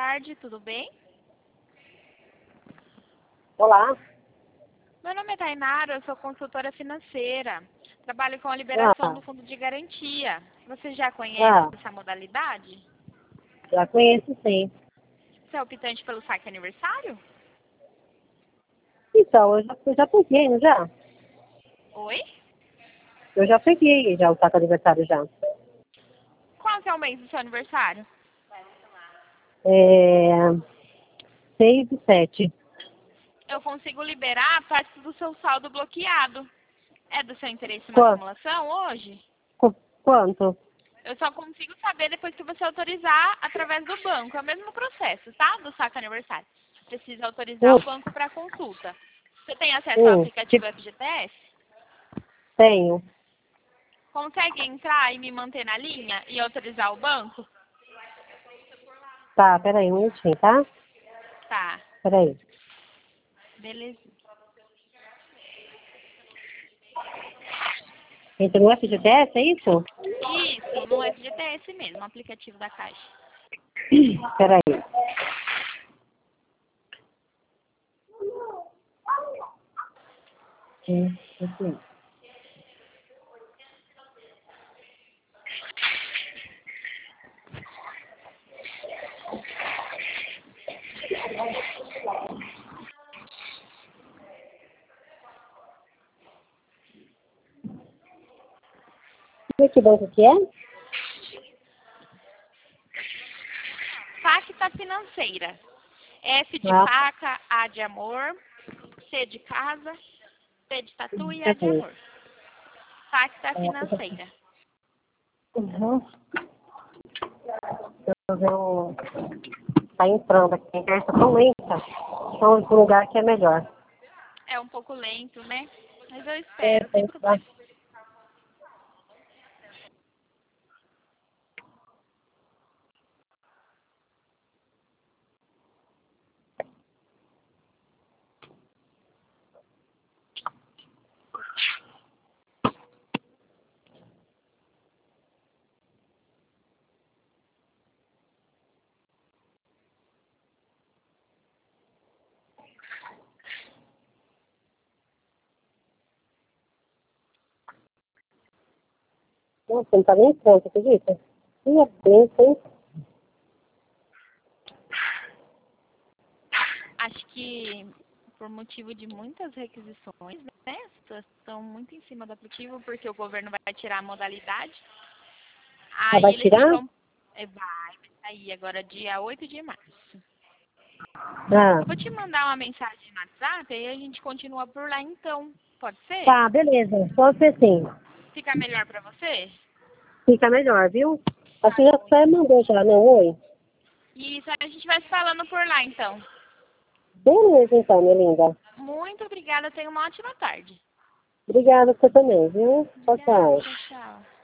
tarde, tudo bem? Olá. Meu nome é Tainara, eu sou consultora financeira. Trabalho com a liberação do fundo de garantia. Você já conhece essa modalidade? Já conheço, sim. Você é optante pelo saque aniversário? Então, eu já peguei, não já? Oi? Eu já peguei já o saco aniversário já. Qual que é o mês do seu aniversário? 6 e 7. Eu consigo liberar a parte do seu saldo bloqueado. É do seu interesse uma simulação hoje? Quanto? Eu só consigo saber depois que você autorizar através do banco. É o mesmo processo, tá? Do saque aniversário. Precisa autorizar o banco para consulta. Você tem acesso ao aplicativo FGTS? Tenho. Consegue entrar e me manter na linha e autorizar o banco? Tá, peraí, um minutinho, tá? Tá. Peraí. Beleza. Entra no FGTS, é isso? Isso, no FGTS mesmo, aplicativo da Caixa. Peraí. Assim. Que banco que é? Facta financeira. F de faca, A de amor, C de casa, T de tatu e A de amor. Facta financeira. Uhum. Tá entrando aqui, a internet tá tão lenta. Então, esse lugar aqui é melhor. É um pouco lento, né? Mas eu espero, sem Tá. problema. Nossa, não tá nem pronto, acredita? E é bem, hein? Acho que por motivo de muitas requisições, né? As pessoas estão muito em cima do aplicativo porque o governo vai tirar a modalidade. Aí Vai eles tirar? ficam. Vai sair agora dia 8 de março. Ah. Eu vou te mandar uma mensagem no WhatsApp e a gente continua por lá então. Pode ser? Tá, beleza. Pode ser sim. Fica melhor pra você? Fica melhor, viu? Acho que já até mandou já, não? Oi? Isso, a gente vai se falando por lá então. Beleza, então, minha linda. Muito obrigada, tenha uma ótima tarde. Obrigada você também, viu? Tchau, Obrigada, tchau. tchau.